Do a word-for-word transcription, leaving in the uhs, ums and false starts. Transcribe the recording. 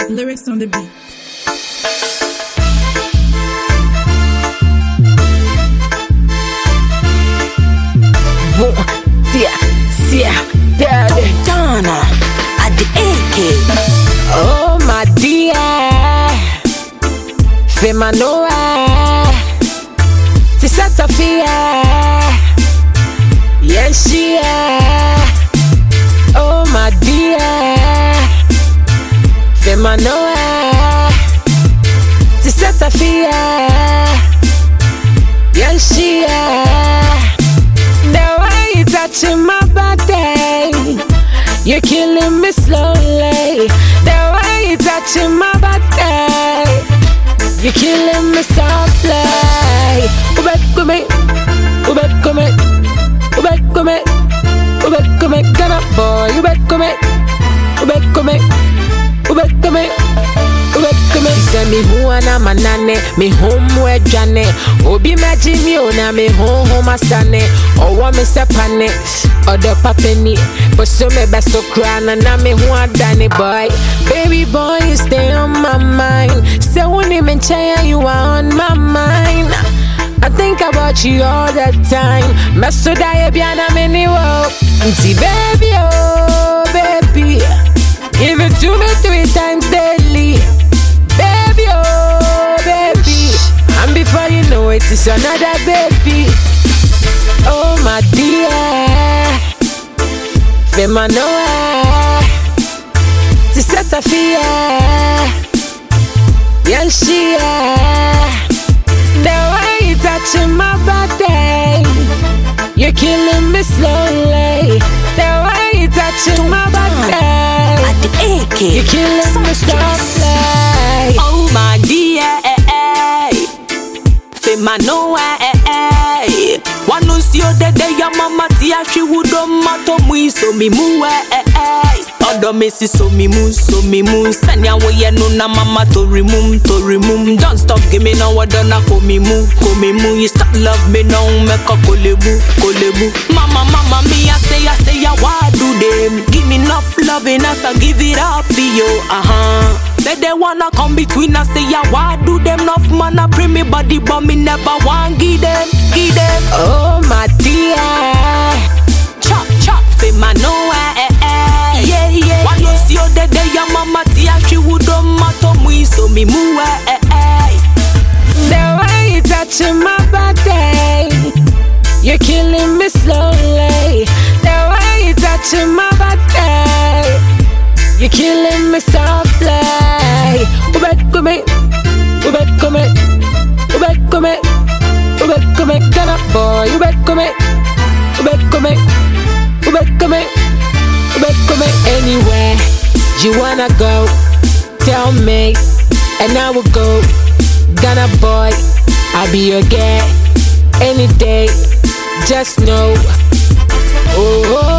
Lyrics on the beat. Sia, sia, daddy, Donna, at the A K. Oh my dear, Fema Noah, Tisa Tafia, yes she. Oh my dear, Fema Noah, Tisa Tafia, yes she. Touching my body, you're killing me slowly. The way you're touching my body, you're killing me softly. Ube kume, ube kume, ube kume, ube kume, gonna boy. Ube kume, ube kume, ube kume. She said me who ana manane, me home we jane. Obi meji mi ona me home home asane. Owa me sepane, odo papeni. But so me best to cry na me who adane boy. Baby boy, you stay on my mind. Say when you mention you are on my mind. I think about you all the time. Meso daye biana me ni wo. Nti baby oh baby, give it to me three times daily. Baby, oh baby, and before you know it, it's another baby. Oh my dear, Fema Noah, Tisa Tafia, yes she. The way you touching my body, you're killing me slowly. The way you touching my body, at the A K, you're killing me softly. Oh my dear, eh, eh. Fema Noah, eh, eh. Wanu si ode de ya mama tia she wudo mato mui so mi mu, eh, eh. Odo me si so mi mu, so mi mu. Sanya wo ye no na mama to remove, to remove. Don't stop give me no wado na ko mi mu, ko mi mu. You stop love me now, me ko kolebu, kolebu. Mama, mama, me I say, I say, ya why do them? Give me enough loving as I give it up for you, uh-huh. They they wanna come between us, say ya why do them enough man I pray me body but me never want give them, give them. Oh my dear, chop chop Fema Noah, eh eh, yeah yeah. Why you see you dead there, your mama tia she would on mato mui so me mu, eh eh. The way you touching my body, you're killing me slowly. The way you touching my body, you're killing me softly. Ube kume, ube kume, ube kume, ube kume, gonna boy. Ube kume, ube kume, ube kume, ube kume. Anywhere you wanna go, tell me, and I will go. Gonna boy, I'll be your girl any day. Just know, oh. oh